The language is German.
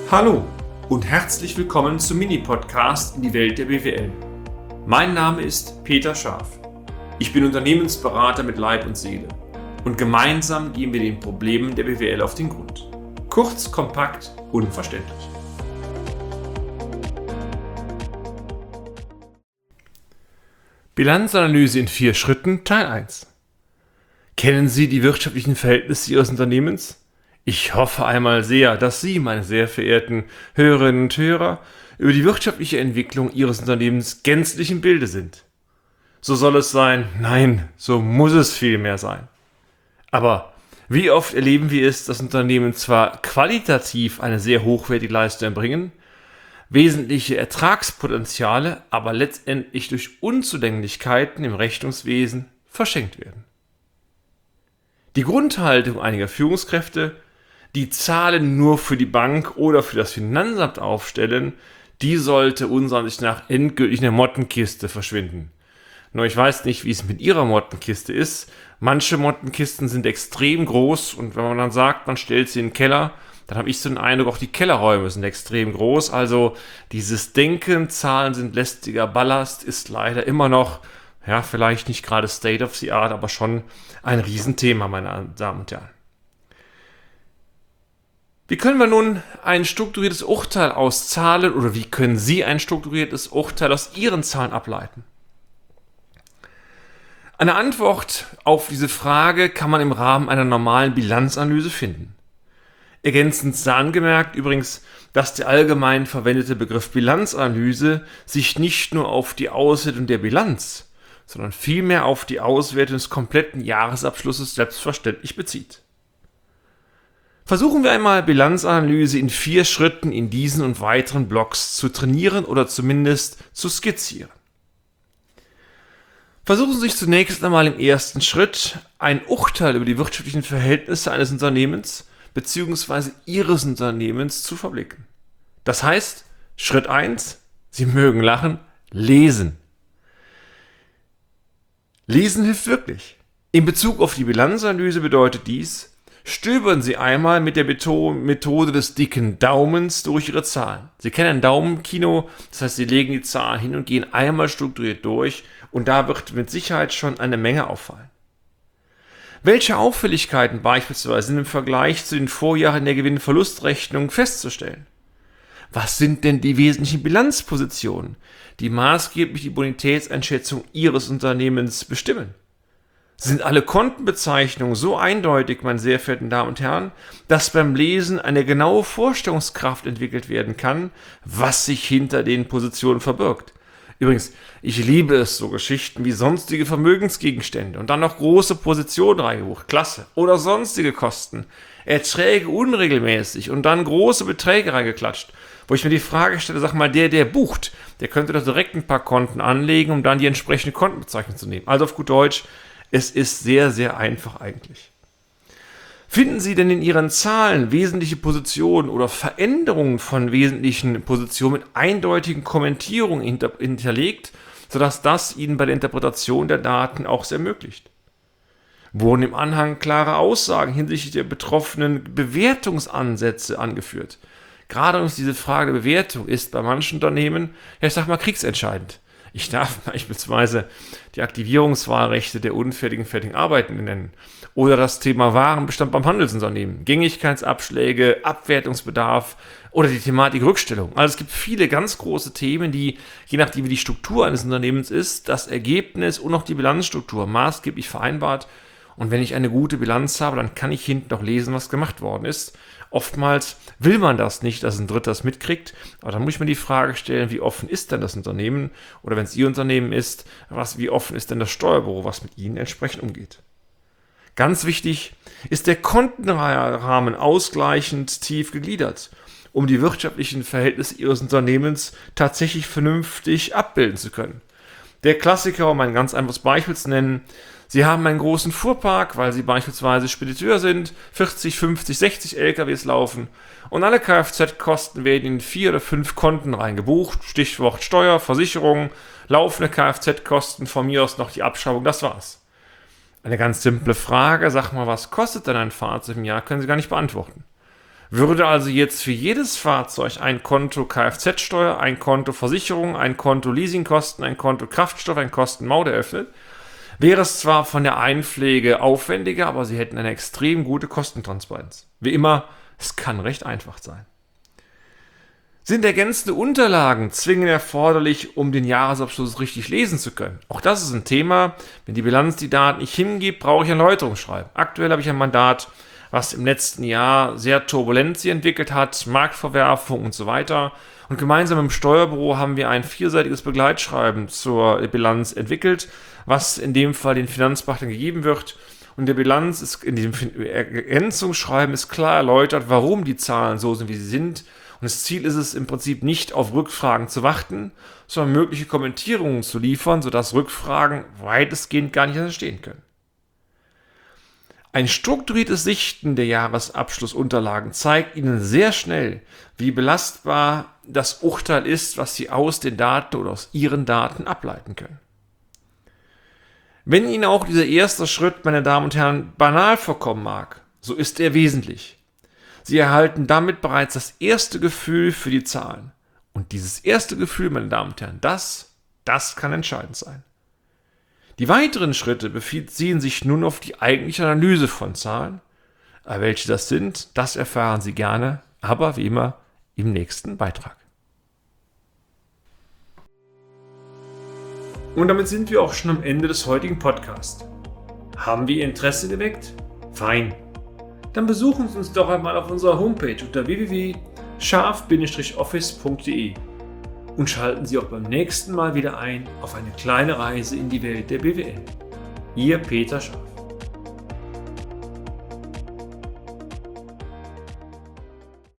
Hallo und herzlich willkommen zum Mini-Podcast in die Welt der BWL. Mein Name ist Peter Scharf. Ich bin Unternehmensberater mit Leib und Seele und gemeinsam gehen wir den Problemen der BWL auf den Grund. Kurz, kompakt, unverständlich. Bilanzanalyse in 4 Schritten, Teil 1. Kennen Sie die wirtschaftlichen Verhältnisse Ihres Unternehmens? Ich hoffe einmal sehr, dass Sie, meine sehr verehrten Hörerinnen und Hörer, über die wirtschaftliche Entwicklung Ihres Unternehmens gänzlich im Bilde sind. So soll es sein? Nein, so muss es vielmehr sein. Aber wie oft erleben wir es, dass Unternehmen zwar qualitativ eine sehr hochwertige Leistung erbringen, wesentliche Ertragspotenziale aber letztendlich durch Unzulänglichkeiten im Rechnungswesen verschenkt werden. Die Grundhaltung einiger Führungskräfte, die Zahlen nur für die Bank oder für das Finanzamt aufstellen, die sollte unserer Ansicht nach endgültig in der Mottenkiste verschwinden. Nur ich weiß nicht, wie es mit Ihrer Mottenkiste ist. Manche Mottenkisten sind extrem groß und wenn man dann sagt, man stellt sie in den Keller, dann habe ich so den Eindruck, auch die Kellerräume sind extrem groß. Also dieses Denken, Zahlen sind lästiger Ballast, ist leider immer noch, ja, vielleicht nicht gerade State of the Art, aber schon ein Riesenthema, meine Damen und Herren. Wie können wir nun ein strukturiertes Urteil aus Zahlen oder wie können Sie ein strukturiertes Urteil aus Ihren Zahlen ableiten? Eine Antwort auf diese Frage kann man im Rahmen einer normalen Bilanzanalyse finden. Ergänzend sei angemerkt übrigens, dass der allgemein verwendete Begriff Bilanzanalyse sich nicht nur auf die Auswertung der Bilanz, sondern vielmehr auf die Auswertung des kompletten Jahresabschlusses selbstverständlich bezieht. Versuchen wir einmal Bilanzanalyse in 4 Schritten in diesen und weiteren Blocks zu trainieren oder zumindest zu skizzieren. Versuchen Sie sich zunächst einmal im ersten Schritt ein Urteil über die wirtschaftlichen Verhältnisse eines Unternehmens bzw. Ihres Unternehmens zu verblicken. Das heißt, Schritt 1, Sie mögen lachen, lesen. Lesen hilft wirklich. In Bezug auf die Bilanzanalyse bedeutet dies, stöbern Sie einmal mit der Methode des dicken Daumens durch Ihre Zahlen. Sie kennen ein Daumenkino, das heißt, Sie legen die Zahlen hin und gehen einmal strukturiert durch und da wird mit Sicherheit schon eine Menge auffallen. Welche Auffälligkeiten beispielsweise sind im Vergleich zu den Vorjahren der Gewinn-Verlust-Rechnung festzustellen? Was sind denn die wesentlichen Bilanzpositionen, die maßgeblich die Bonitätseinschätzung Ihres Unternehmens bestimmen? Sind alle Kontenbezeichnungen so eindeutig, meine sehr verehrten Damen und Herren, dass beim Lesen eine genaue Vorstellungskraft entwickelt werden kann, was sich hinter den Positionen verbirgt? Übrigens, ich liebe es, so Geschichten wie sonstige Vermögensgegenstände und dann noch große Positionen reingebucht, klasse, oder sonstige Kosten, Erträge unregelmäßig und dann große Beträge reingeklatscht, wo ich mir die Frage stelle, sag mal, der bucht, der könnte doch direkt ein paar Konten anlegen, um dann die entsprechende Kontenbezeichnung zu nehmen. Also auf gut Deutsch, es ist sehr, sehr einfach eigentlich. Finden Sie denn in Ihren Zahlen wesentliche Positionen oder Veränderungen von wesentlichen Positionen mit eindeutigen Kommentierungen hinterlegt, sodass das Ihnen bei der Interpretation der Daten auch sehr ermöglicht? Wurden im Anhang klare Aussagen hinsichtlich der betroffenen Bewertungsansätze angeführt? Gerade uns diese Frage der Bewertung ist bei manchen Unternehmen, ja ich sag mal, kriegsentscheidend. Ich darf beispielsweise die Aktivierungswahlrechte der unfertigen Arbeiten nennen oder das Thema Warenbestand beim Handelsunternehmen, Gängigkeitsabschläge, Abwertungsbedarf oder die Thematik Rückstellung. Also es gibt viele ganz große Themen, die, je nachdem wie die Struktur eines Unternehmens ist, das Ergebnis und auch die Bilanzstruktur maßgeblich vereinbart. Und wenn ich eine gute Bilanz habe, dann kann ich hinten noch lesen, was gemacht worden ist. Oftmals will man das nicht, dass ein Dritter das mitkriegt, aber dann muss ich mir die Frage stellen, wie offen ist denn das Unternehmen oder wenn es Ihr Unternehmen ist, wie offen ist denn das Steuerbüro, was mit Ihnen entsprechend umgeht. Ganz wichtig ist der Kontenrahmen ausgleichend tief gegliedert, um die wirtschaftlichen Verhältnisse Ihres Unternehmens tatsächlich vernünftig abbilden zu können. Der Klassiker, um ein ganz einfaches Beispiel zu nennen, Sie haben einen großen Fuhrpark, weil Sie beispielsweise Spediteur sind, 40, 50, 60 LKWs laufen und alle Kfz-Kosten werden in 4 oder 5 Konten reingebucht, Stichwort Steuer, Versicherung, laufende Kfz-Kosten, von mir aus noch die Abschreibung, das war's. Eine ganz simple Frage, sag mal, was kostet denn ein Fahrzeug im Jahr, können Sie gar nicht beantworten. Würde also jetzt für jedes Fahrzeug ein Konto Kfz-Steuer, ein Konto Versicherung, ein Konto Leasingkosten, ein Konto Kraftstoff, ein Kostenmaut eröffnet, wäre es zwar von der Einpflege aufwendiger, aber Sie hätten eine extrem gute Kostentransparenz. Wie immer, es kann recht einfach sein. Sind ergänzende Unterlagen zwingend erforderlich, um den Jahresabschluss richtig lesen zu können? Auch das ist ein Thema. Wenn die Bilanz die Daten nicht hingibt, brauche ich ein Erläuterungsschreiben. Aktuell habe ich ein Mandat, was im letzten Jahr sehr turbulent sich entwickelt hat, Marktverwerfung und so weiter. Und gemeinsam im Steuerbüro haben wir ein 4-seitiges Begleitschreiben zur Bilanz entwickelt, was in dem Fall den Finanzberatern gegeben wird. Und der Bilanz ist in diesem Ergänzungsschreiben ist klar erläutert, warum die Zahlen so sind, wie sie sind. Und das Ziel ist es im Prinzip nicht auf Rückfragen zu warten, sondern mögliche Kommentierungen zu liefern, sodass Rückfragen weitestgehend gar nicht entstehen können. Ein strukturiertes Sichten der Jahresabschlussunterlagen zeigt Ihnen sehr schnell, wie belastbar das Urteil ist, was Sie aus den Daten oder aus Ihren Daten ableiten können. Wenn Ihnen auch dieser erste Schritt, meine Damen und Herren, banal vorkommen mag, so ist er wesentlich. Sie erhalten damit bereits das erste Gefühl für die Zahlen. Und dieses erste Gefühl, meine Damen und Herren, das kann entscheidend sein. Die weiteren Schritte beziehen sich nun auf die eigentliche Analyse von Zahlen. Welche das sind, das erfahren Sie gerne, aber wie immer im nächsten Beitrag. Und damit sind wir auch schon am Ende des heutigen Podcasts. Haben wir Ihr Interesse geweckt? Fein. Dann besuchen Sie uns doch einmal auf unserer Homepage unter www.scharf-office.de und schalten Sie auch beim nächsten Mal wieder ein auf eine kleine Reise in die Welt der BWL. Ihr Peter Scharf.